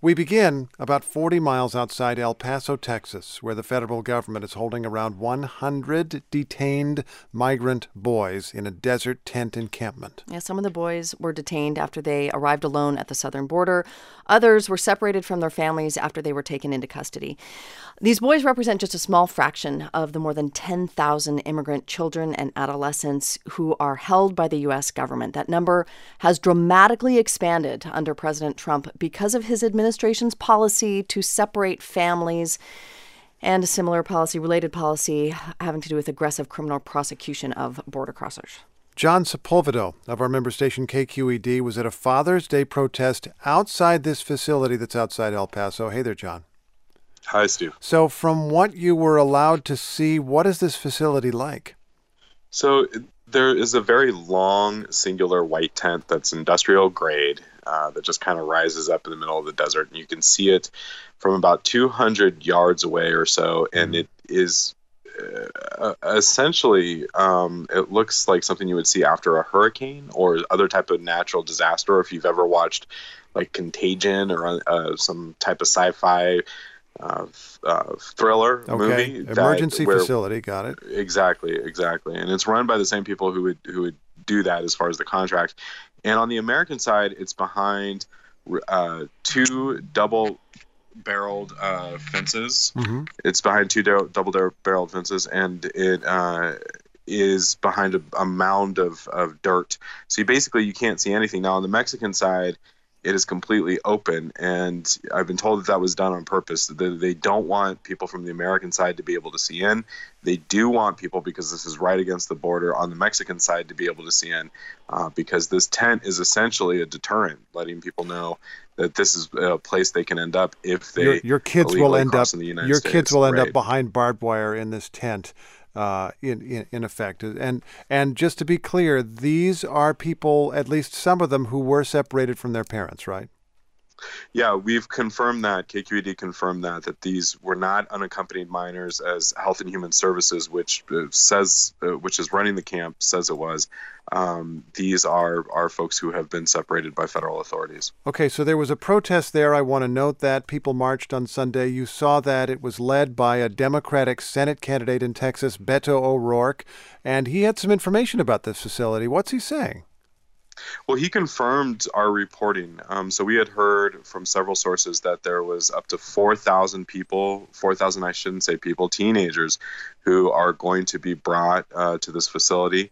We begin about 40 miles outside El Paso, Texas, where the federal government is holding around 100 detained migrant boys in a desert tent encampment. Yeah, some of the boys were detained after they arrived alone at the southern border. Others were separated from their families after they were taken into custody. These boys represent just a small fraction of the more than 10,000 immigrant children and adolescents who are held by the U.S. government. That number has dramatically expanded under President Trump because of his administration's policy to separate families and a similar policy, related policy, having to do with aggressive criminal prosecution of border crossers. John Sepulvedo of our member station KQED was at a Father's Day protest outside this facility that's outside El Paso. Hey there, John. Hi, Steve. So from what you were allowed to see, what is this facility like? So there is a very long, singular white tent that's industrial grade that just kind of rises up in the middle of the desert. And you can see it from about 200 yards away or so. And it is essentially, it looks like something you would see after a hurricane or other type of natural disaster. If you've ever watched like Contagion or some type of sci-fi thriller movie. Emergency facility, got it. Exactly. And it's run by the same people who would do that as far as the contract. And on the American side, it's behind two double-barreled fences. Mm-hmm. It's behind two double-barreled fences, and it is behind a mound of dirt. So you can't see anything. Now, on the Mexican side, it is completely open, and I've been told that was done on purpose. They don't want people from the American side to be able to see in. They do want people, because this is right against the border, on the Mexican side to be able to see in, because this tent is essentially a deterrent, letting people know that this is a place they can end up if they your kids will end up in the United States. Kids will end up behind barbed wire in this tent. In effect. And just to be clear, these are people, at least some of them, who were separated from their parents, right? Yeah, we've confirmed that. KQED confirmed that these were not unaccompanied minors, as Health and Human Services, which is running the camp, says it was. These are folks who have been separated by federal authorities. Okay, so there was a protest there. I want to note that people marched on Sunday. You saw that it was led by a Democratic Senate candidate in Texas, Beto O'Rourke, and he had some information about this facility. What's he saying? Well, he confirmed our reporting. So we had heard from several sources that there was up to 4,000 people, 4,000, I shouldn't say people, teenagers who are going to be brought to this facility.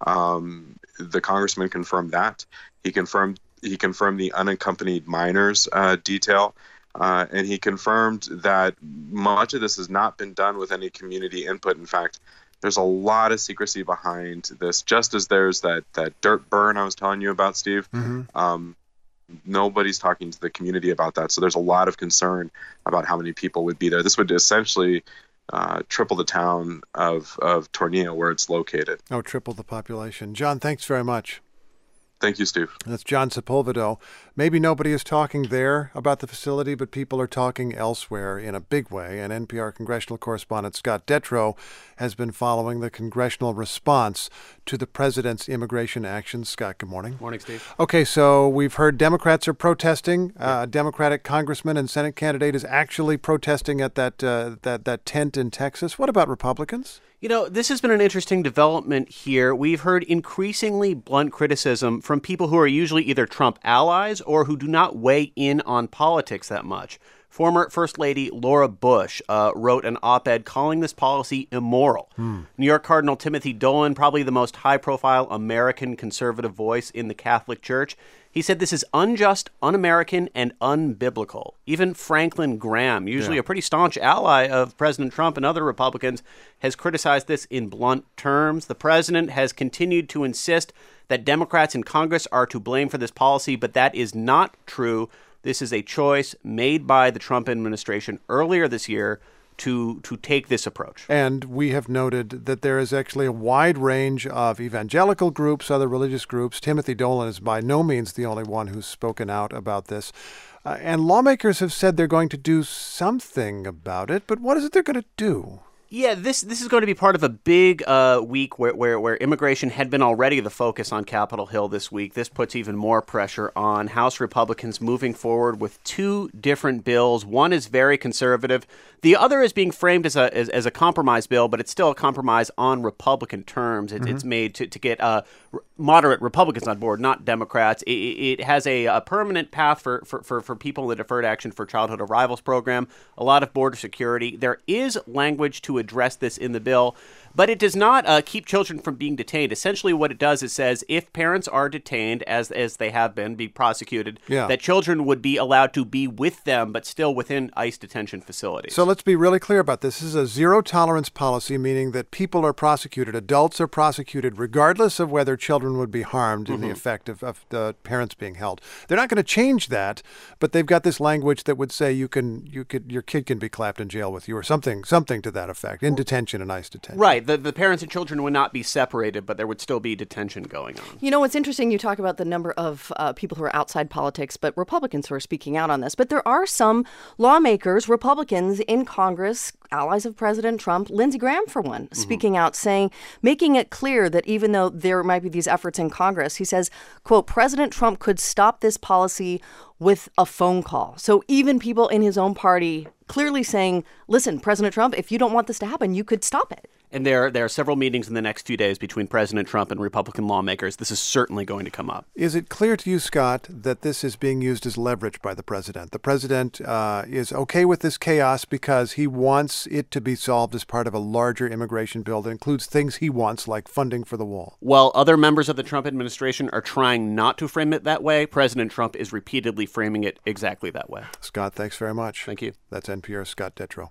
The congressman confirmed that. He confirmed the unaccompanied minors detail. And he confirmed that much of this has not been done with any community input. In fact, there's a lot of secrecy behind this, just as there's that dirt burn I was telling you about, Steve. Mm-hmm. Nobody's talking to the community about that. So there's a lot of concern about how many people would be there. This would essentially triple the town of Tornillo, where it's located. Oh, triple the population. John, thanks very much. Thank you, Steve. That's John Sepulvedo. Maybe nobody is talking there about the facility, but people are talking elsewhere in a big way. And NPR congressional correspondent Scott Detrow has been following the congressional response to the president's immigration actions. Scott, good morning. Morning, Steve. Okay, so we've heard Democrats are protesting. A Democratic congressman and Senate candidate is actually protesting at that tent in Texas. What about Republicans? You know, this has been an interesting development here. We've heard increasingly blunt criticism from people who are usually either Trump allies or who do not weigh in on politics that much. Former First Lady Laura Bush wrote an op-ed calling this policy immoral. New York Cardinal Timothy Dolan, probably the most high-profile American conservative voice in the Catholic Church, he said this is unjust, un-American, and unbiblical. Even Franklin Graham, usually a pretty staunch ally of President Trump and other Republicans, has criticized this in blunt terms. The president has continued to insist that Democrats in Congress are to blame for this policy, but that is not true. This is a choice made by the Trump administration earlier this year to take this approach. And we have noted that there is actually a wide range of evangelical groups, other religious groups. Timothy Dolan is by no means the only one who's spoken out about this. And lawmakers have said they're going to do something about it, but what is it they're going to do? Yeah, this is going to be part of a big week where immigration had been already the focus on Capitol Hill this week. This puts even more pressure on House Republicans moving forward with two different bills. One is very conservative. The other is being framed as a compromise bill, but it's still a compromise on Republican terms. It's made to get moderate Republicans on board, not Democrats. It has a permanent path for people in the Deferred Action for Childhood Arrivals program, a lot of border security. There is language to address this in the bill, but it does not keep children from being detained. Essentially what it does is says if parents are detained, as they have been, be prosecuted, that children would be allowed to be with them, but still within ICE detention facilities. So let's be really clear about this. This is a zero-tolerance policy, meaning that people are prosecuted, adults are prosecuted, regardless of whether children would be harmed in the effect of the parents being held. They're not going to change that, but they've got this language that would say your kid can be clapped in jail with you, or something to that effect, in detention, in ICE detention. Right. The parents and children would not be separated, but there would still be detention going on. You know, what's interesting, you talk about the number of people who are outside politics, but Republicans who are speaking out on this. But there are some lawmakers, Republicans in Congress, allies of President Trump, Lindsey Graham, for one, speaking out, making it clear that even though there might be these efforts in Congress, he says, quote, President Trump could stop this policy with a phone call. So even people in his own party clearly saying, listen, President Trump, if you don't want this to happen, you could stop it. And there are several meetings in the next few days between President Trump and Republican lawmakers. This is certainly going to come up. Is it clear to you, Scott, that this is being used as leverage by the president? The president is okay with this chaos because he wants it to be solved as part of a larger immigration bill that includes things he wants, like funding for the wall. While other members of the Trump administration are trying not to frame it that way, President Trump is repeatedly framing it exactly that way. Scott, thanks very much. Thank you. That's NPR's Scott Detrow.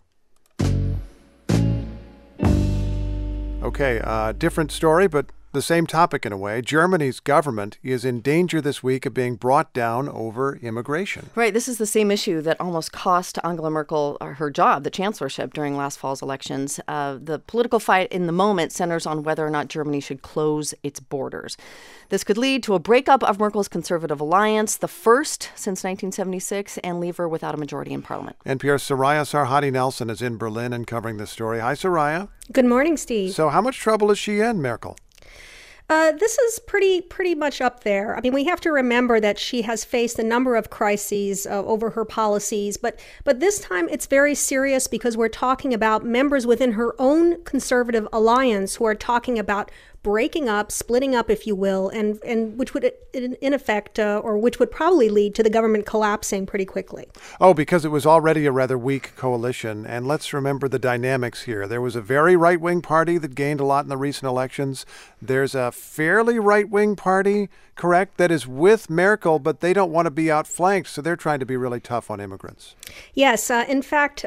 Okay, different story, but the same topic in a way. Germany's government is in danger this week of being brought down over immigration. Right. This is the same issue that almost cost Angela Merkel her job, the chancellorship, during last fall's elections. The political fight in the moment centers on whether or not Germany should close its borders. This could lead to a breakup of Merkel's conservative alliance, the first since 1976, and leave her without a majority in parliament. NPR's Soraya Sarhadi Nelson is in Berlin and covering this story. Hi, Soraya. Good morning, Steve. So how much trouble is she in, Merkel? This is pretty much up there. I mean, we have to remember that she has faced a number of crises over her policies, but this time it's very serious because we're talking about members within her own conservative alliance who are talking about breaking up, splitting up, if you will, and which would, in effect, or which would probably lead to the government collapsing pretty quickly. Oh, because it was already a rather weak coalition. And let's remember the dynamics here. There was a very right-wing party that gained a lot in the recent elections. There's a fairly right-wing party, correct, that is with Merkel, but they don't want to be outflanked, so they're trying to be really tough on immigrants. Yes, in fact,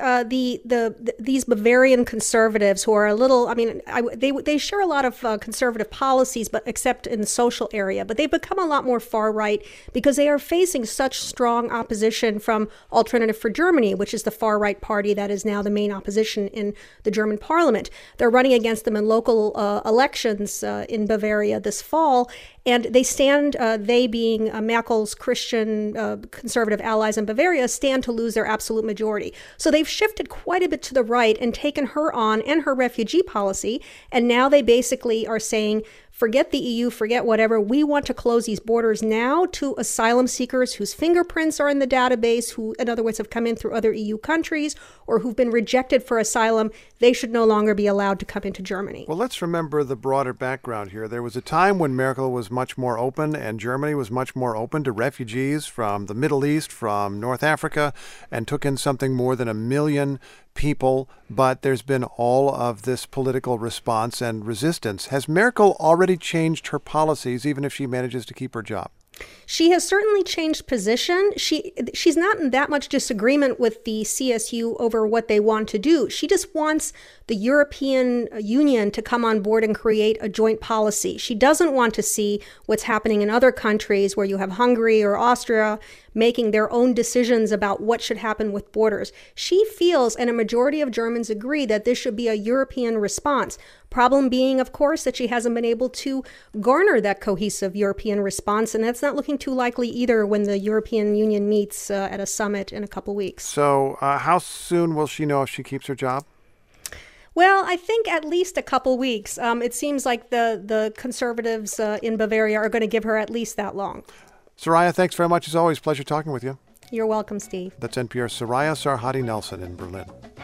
these Bavarian conservatives who are a little, I mean, they share a lot of conservative policies, but except in the social area. But they've become a lot more far right because they are facing such strong opposition from Alternative for Germany, which is the far right party that is now the main opposition in the German parliament. They're running against them in local elections in Bavaria this fall. And they stand, they being Merkel's Christian conservative allies in Bavaria, stand to lose their absolute majority. So they've shifted quite a bit to the right and taken her on and her refugee policy. And now they basically are saying, forget the EU, forget whatever. We want to close these borders now to asylum seekers whose fingerprints are in the database, who, in other words, have come in through other EU countries or who've been rejected for asylum. They should no longer be allowed to come into Germany. Well, let's remember the broader background here. There was a time when Merkel was much more open and Germany was much more open to refugees from the Middle East, from North Africa, and took in something more than 1 million people, but there's been all of this political response and resistance. Has Merkel already changed her policies, even if she manages to keep her job? She has certainly changed position. She's not in that much disagreement with the CSU over what they want to do. She just wants the European Union to come on board and create a joint policy. She doesn't want to see what's happening in other countries where you have Hungary or Austria making their own decisions about what should happen with borders. She feels, and a majority of Germans agree, that this should be a European response. Problem being, of course, that she hasn't been able to garner that cohesive European response, and that's not looking too likely either when the European Union meets at a summit in a couple weeks. So how soon will she know if she keeps her job? Well, I think at least a couple weeks. It seems like the conservatives in Bavaria are going to give her at least that long. Soraya, thanks very much as always. Pleasure talking with you. You're welcome, Steve. That's NPR's Soraya Sarhadi Nelson in Berlin.